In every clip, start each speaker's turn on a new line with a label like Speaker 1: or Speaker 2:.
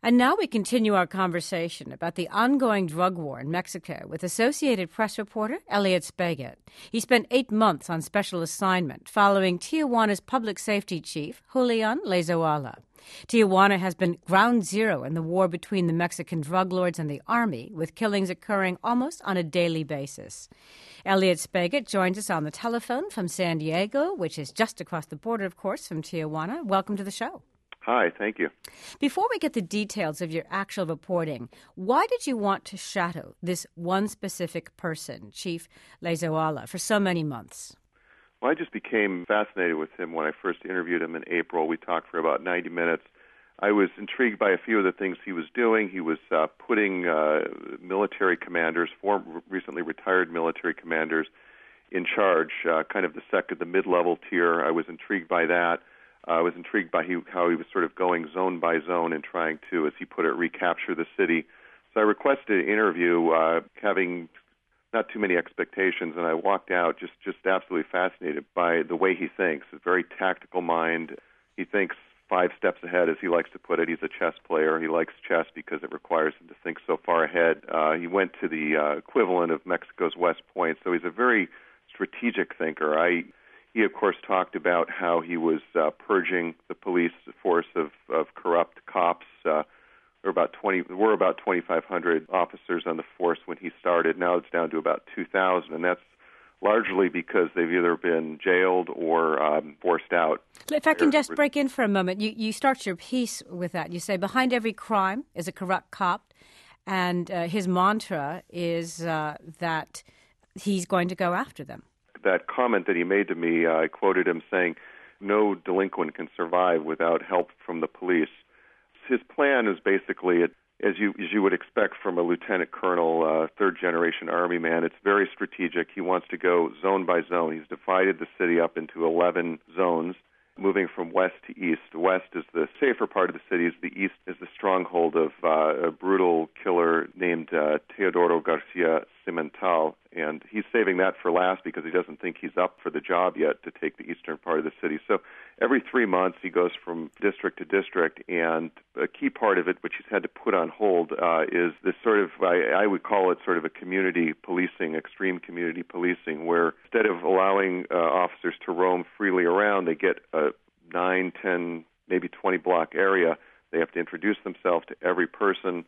Speaker 1: And now we continue our conversation about the ongoing drug war in Mexico with Associated Press reporter Elliot Spagat. He spent 8 months on special assignment following Tijuana's public safety chief, Julian Lezoala. Tijuana has been ground zero in the war between the Mexican drug lords and the army, with killings occurring almost on a daily basis. Elliot Spagat joins us on the telephone from San Diego, which is just across the border, of course, from Tijuana. Welcome to the show.
Speaker 2: Hi, thank you.
Speaker 1: Before we get the details of your actual reporting, why did you want to shadow this one specific person, Chief Lezoala, for so many months?
Speaker 2: Well, I just became fascinated with him when I first interviewed him in April. We talked for about 90 minutes. I was intrigued by a few of the things he was doing. He was putting military commanders, recently retired military commanders, in charge, kind of the mid-level tier. I was intrigued by that. I was intrigued by how he was sort of going zone by zone and trying to, as he put it, recapture the city. So I requested an interview, having not too many expectations, and I walked out just absolutely fascinated by the way he thinks. A very tactical mind. He thinks 5 steps ahead, as he likes to put it. He's a chess player. He likes chess because it requires him to think so far ahead. He went to the equivalent of Mexico's West Point, so he's a very strategic thinker. He, of course, talked about how he was purging the police force of corrupt cops. We're about 2,500 officers on the force when he started. Now it's down to about 2,000, and that's largely because they've either been jailed or forced out.
Speaker 1: If I can just break in for a moment, you start your piece with that. You say, behind every crime is a corrupt cop, and his mantra is that he's going to go after them.
Speaker 2: That comment that he made to me, I quoted him saying, "No delinquent can survive without help from the police." His plan is basically, as you would expect from a lieutenant colonel, third-generation Army man, it's very strategic. He wants to go zone by zone. He's divided the city up into 11 zones, moving from west to east. The west is the safer part of the city. The east is the stronghold of a brutal killer named Teodoro Garcia Cimental, and he's saving that for last because he doesn't think he's up for the job yet to take the eastern part of the city. So every 3 months he goes from district to district, and a key part of it, which he's had to put on hold, is this sort of, I would call it sort of a community policing, extreme community policing, where instead of allowing officers to roam freely around, they get a 9, 10, maybe 20 block area. They have to introduce themselves to every person.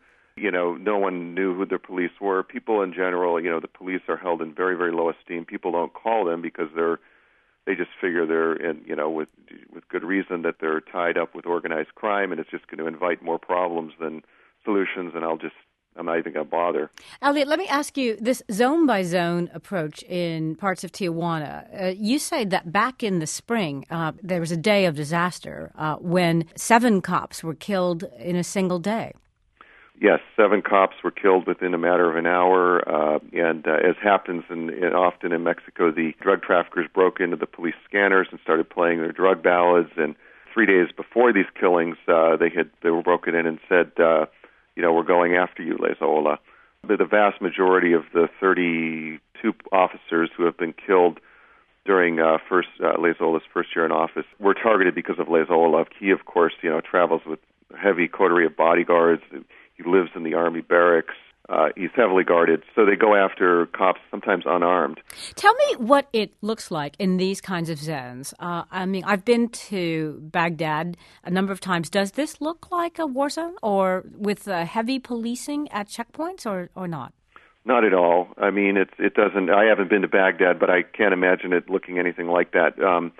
Speaker 2: No one knew who the police were. People in general, the police are held in very, very low esteem. People don't call them because they just figure they're with good reason that they're tied up with organized crime, and it's just going to invite more problems than solutions, and I'm not even going to bother.
Speaker 1: Elliot, let me ask you, this zone-by-zone approach in parts of Tijuana, you say that back in the spring, there was a day of disaster when 7 cops were killed in a single day.
Speaker 2: Yes, 7 cops were killed within a matter of an hour, and as happens often in Mexico, the drug traffickers broke into the police scanners and started playing their drug ballads, and 3 days before these killings, they were broken in and said, we're going after you, Lezoala. But the vast majority of the 32 officers who have been killed during Lezoala's first year in office were targeted because of Lezoala. He, of course, travels with a heavy coterie of bodyguards. He lives in the army barracks. He's heavily guarded. So they go after cops, sometimes unarmed.
Speaker 1: Tell me what it looks like in these kinds of zones. I've been to Baghdad a number of times. Does this look like a war zone, or with heavy policing at checkpoints, or not?
Speaker 2: Not at all. It doesn't. I haven't been to Baghdad, but I can't imagine it looking anything like that.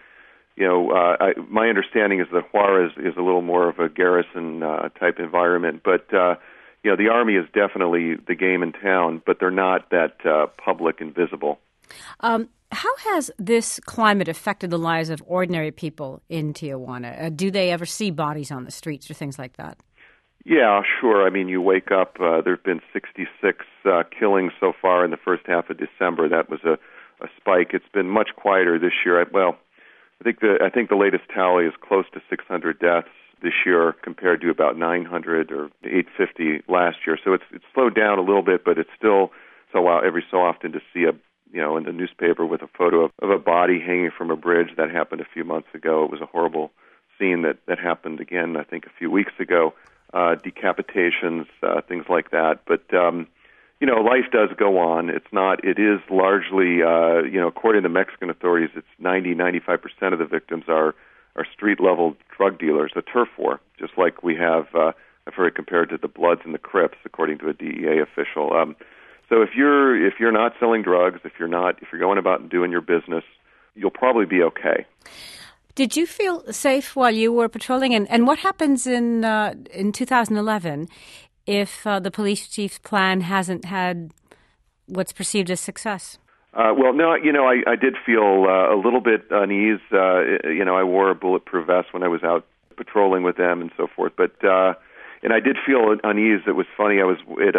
Speaker 2: My understanding is that Juarez is a little more of a garrison type environment, but the army is definitely the game in town, but they're not that public and visible.
Speaker 1: How has this climate affected the lives of ordinary people in Tijuana? Do they ever see bodies on the streets or things like that?
Speaker 2: Yeah, sure. You wake up, there have been 66 killings so far in the first half of December. That was a spike. It's been much quieter this year. I think the latest tally is close to 600 deaths this year compared to about 900 or 850 last year. So it's slowed down a little bit, but it's still every so often to see in the newspaper with a photo of a body hanging from a bridge. That happened a few months ago. It was a horrible scene that happened again, I think, a few weeks ago. decapitations, things like that. But life does go on. It is largely, according to Mexican authorities, it's 95% of the victims are street-level drug dealers, a turf war, just like we have, I've heard it compared to the Bloods and the Crips, according to a DEA official. So if you're not selling drugs, if you're going about and doing your business, you'll probably be okay.
Speaker 1: Did you feel safe while you were patrolling? And what happens in 2011 if the police chief's plan hasn't had what's perceived as success?
Speaker 2: I did feel a little bit unease. I wore a bulletproof vest when I was out patrolling with them and so forth. But and I did feel unease. It was funny. I was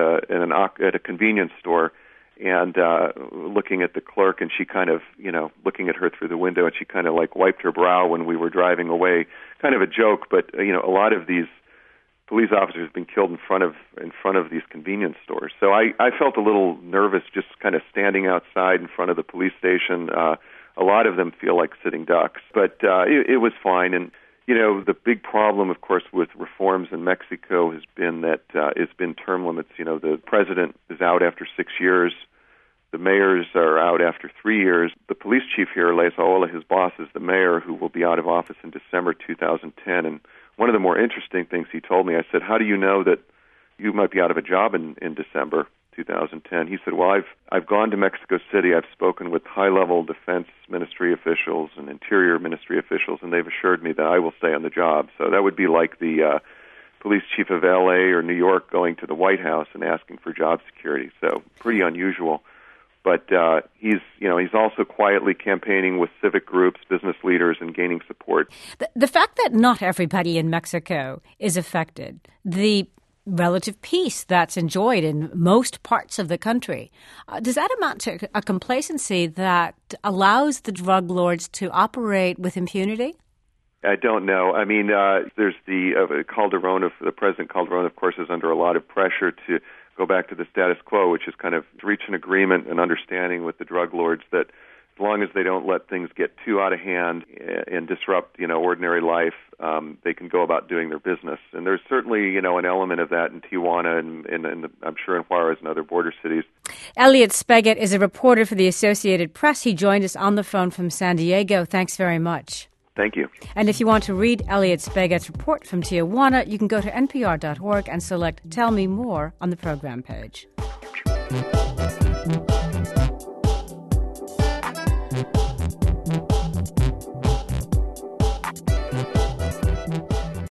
Speaker 2: at a convenience store and looking at the clerk, and she kind of, looking at her through the window, and she kind of like wiped her brow when we were driving away. Kind of a joke, but a lot of these police officers have been killed in front of these convenience stores. So I felt a little nervous just kind of standing outside in front of the police station. A lot of them feel like sitting ducks, but it was fine. And the big problem, of course, with reforms in Mexico has been that it's been term limits. The president is out after 6 years. The mayors are out after 3 years. The police chief here, Lezaola, his boss, is the mayor, who will be out of office in December 2010. And one of the more interesting things he told me, I said, how do you know that you might be out of a job in December 2010? He said, well, I've gone to Mexico City. I've spoken with high-level defense ministry officials and interior ministry officials, and they've assured me that I will stay on the job. So that would be like the police chief of L.A. or New York going to the White House and asking for job security. So pretty unusual. But he's also quietly campaigning with civic groups, business leaders, and gaining support.
Speaker 1: The fact that not everybody in Mexico is affected, the relative peace that's enjoyed in most parts of the country, does that amount to a complacency that allows the drug lords to operate with impunity?
Speaker 2: I don't know. I mean, there's the President Calderon, of course, is under a lot of pressure to go back to the status quo, which is kind of to reach an agreement and understanding with the drug lords that as long as they don't let things get too out of hand and disrupt, ordinary life, they can go about doing their business. And there's certainly, an element of that in Tijuana and I'm sure in Juarez and other border cities.
Speaker 1: Elliot Speggett is a reporter for the Associated Press. He joined us on the phone from San Diego. Thanks very much.
Speaker 2: Thank you.
Speaker 1: And if you want to read Elliot Speggett's report from Tijuana, you can go to npr.org and select Tell Me More on the program page.